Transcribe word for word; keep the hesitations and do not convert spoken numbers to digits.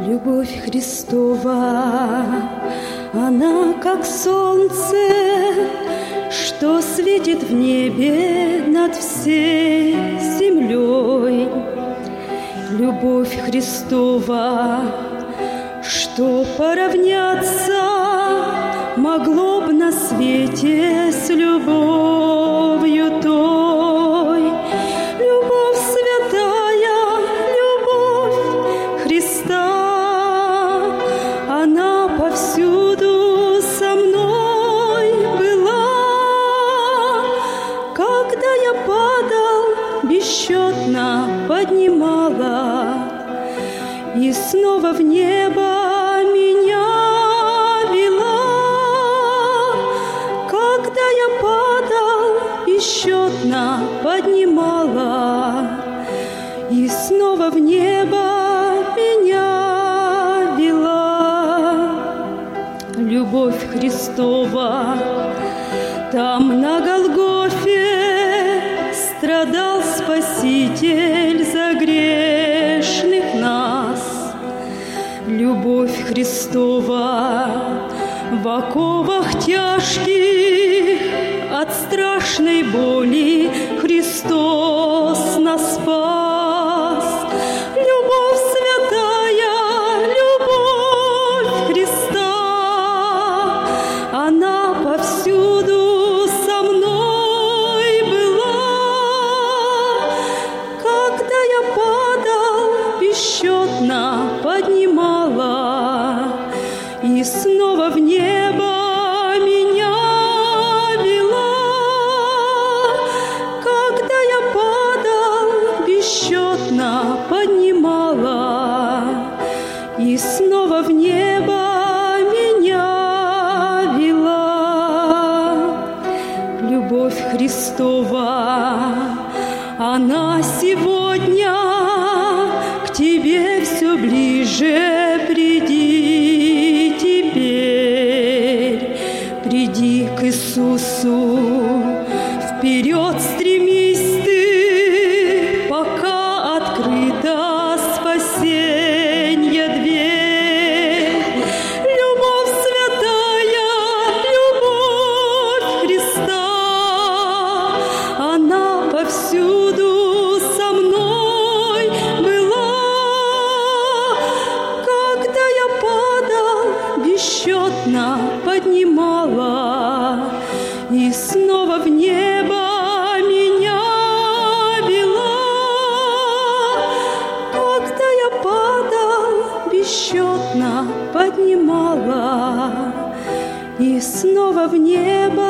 Любовь Христова, она как солнце, что светит в небе над всей землей. Любовь Христова, что поравняться могло б на свете с любовью той. Любовь святая, любовь Христа, она повсюду со мной была. Когда я падал, бесчетно поднимала, и снова в небо меня вела. Когда я падал, бесчетно поднимала, и снова в небо меня вела. Любовь Христова, там на Голгофе страдал Спаситель за грешных нас. Любовь Христова, в оковах тяжких от страшной боли Христос нас спас. Любовь святая, любовь Христа, она повсюду со мной была. Когда я падал, бесчетно поднимала, и снова в небо меня вела. Когда я падал, бесчетно поднимала, и снова в небо меня вела. Любовь Христова, она сегодня к тебе все ближе. Приди теперь, приди к Иисусу, вперед стремись ты, пока открыта спасенья дверь. Любовь святая, любовь Христа, она повсюду со мной была. Когда я падал, бесчетно поднимала, и снова в небо меня вела. Когда я падал, бесчетно поднимала, и снова в небо